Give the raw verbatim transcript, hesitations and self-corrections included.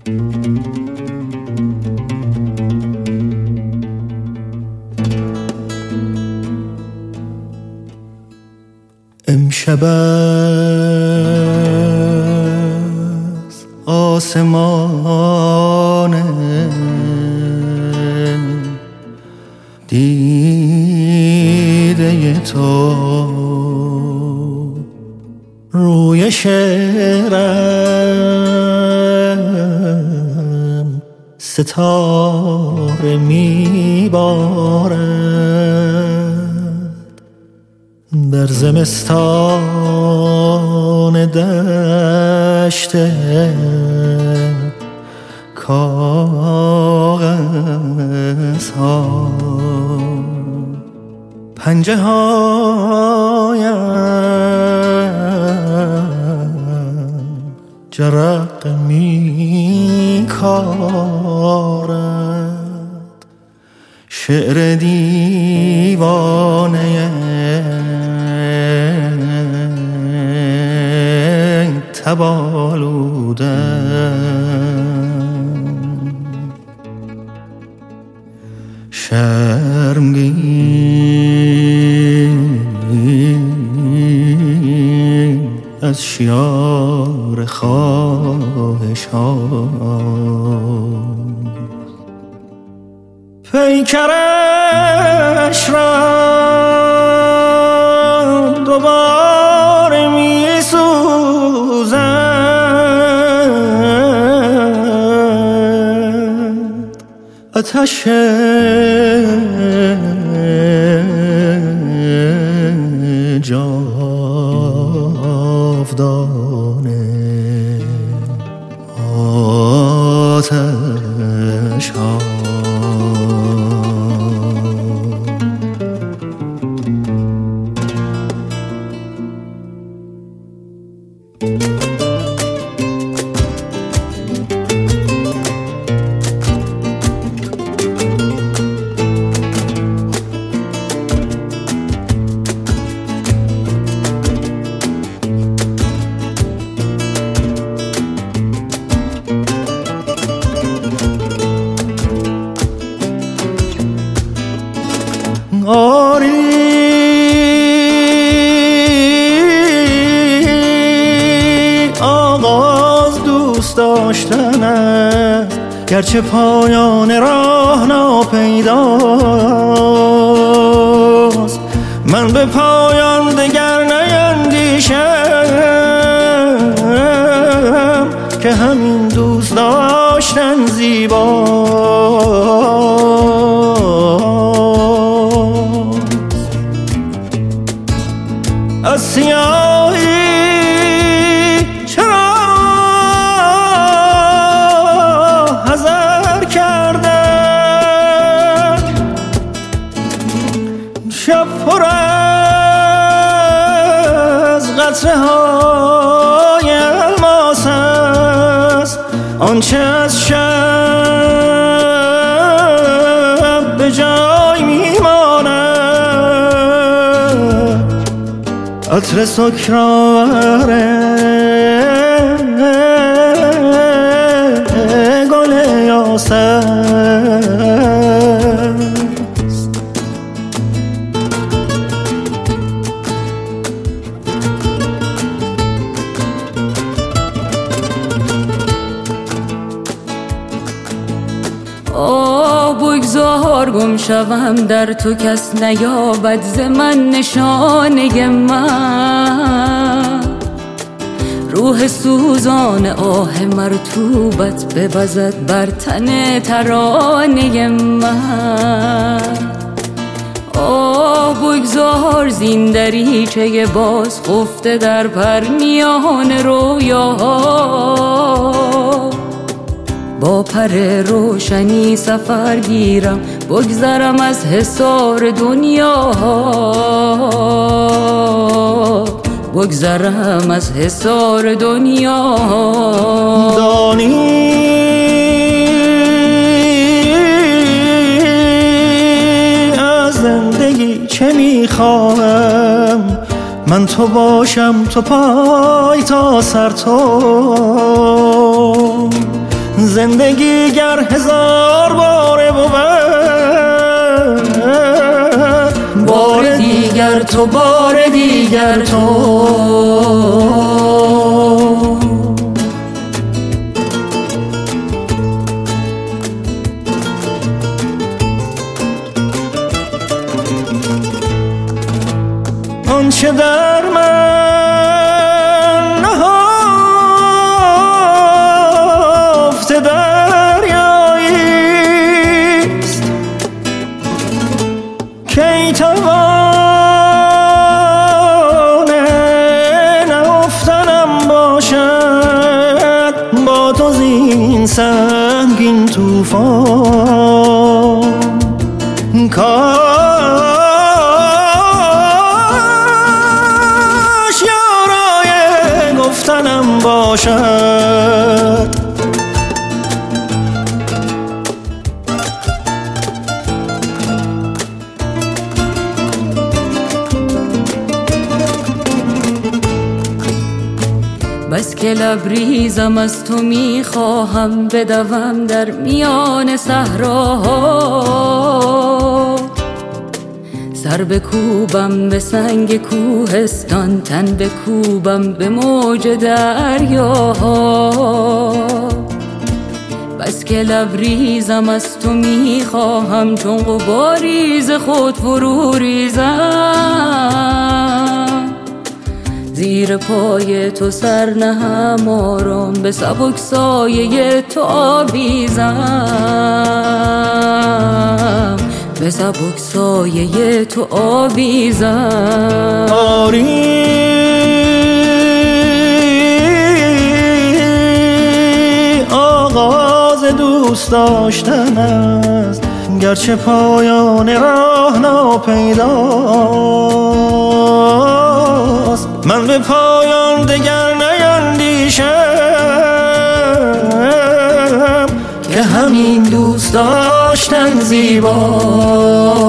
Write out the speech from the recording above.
امشب از آسمان دیده تو روی شعرم ستاره میبارد در زمستان دشت کاغذ ها پنجه هایم جرق می کارد شعر دیوانه تبالودم شرمگین از شیار خواهشان پیکرش را دوباره می سوزد آتش جاودانه آتش ها آری آغاز دوست داشتن است گرچه پایان راه ناپیداست من به پایان دگر نیندیشم که همین دوست داشتن زیباست از سیاهی چرا حذر کردن شب پر از قطره های الماس است آنچه از شب به جای میماند عطر سکرآور گل یاس است آه بگذار گم شوم در تو کس نیابد ز من نشانه من روح سوزان آه مرطوبت بوزد بر تن ترانه من آه بگذار زین دریچه باز خفته در پرنیان رویاها با پر روشنی سفر گیرم بگذرم از حصار دنیا بگذرم از حصار دنیا دانی از زندگی چه میخواهم من تو باشم تو پای تا سر تو زندگی گر هزار باره بود، بار دیگر تو، بار دیگر تو. آنچه در من نهفته دریاییست، کی توانه نهفتنم باشد با تو زین سنگین طوفان. کاش یارای گفتنم باشد. بس که لبریزم از تو میخواهم بدوم در میان صحراها، سر بکوبم به سنگ کوهستان، تن بکوبم به موج دریاها. بس که لبریزم از تو میخواهم چون غباری ز خود فرو ریزم، زیر پای تو سر نهم آرام به سبک سایه تو آویزم، به سبک سایه تو آویزم. آری آغاز دوست داشتن است، گرچه پایان راه ناپیداست. من به پایان دگر نیندیشم که همین دوست داشتن زیباست.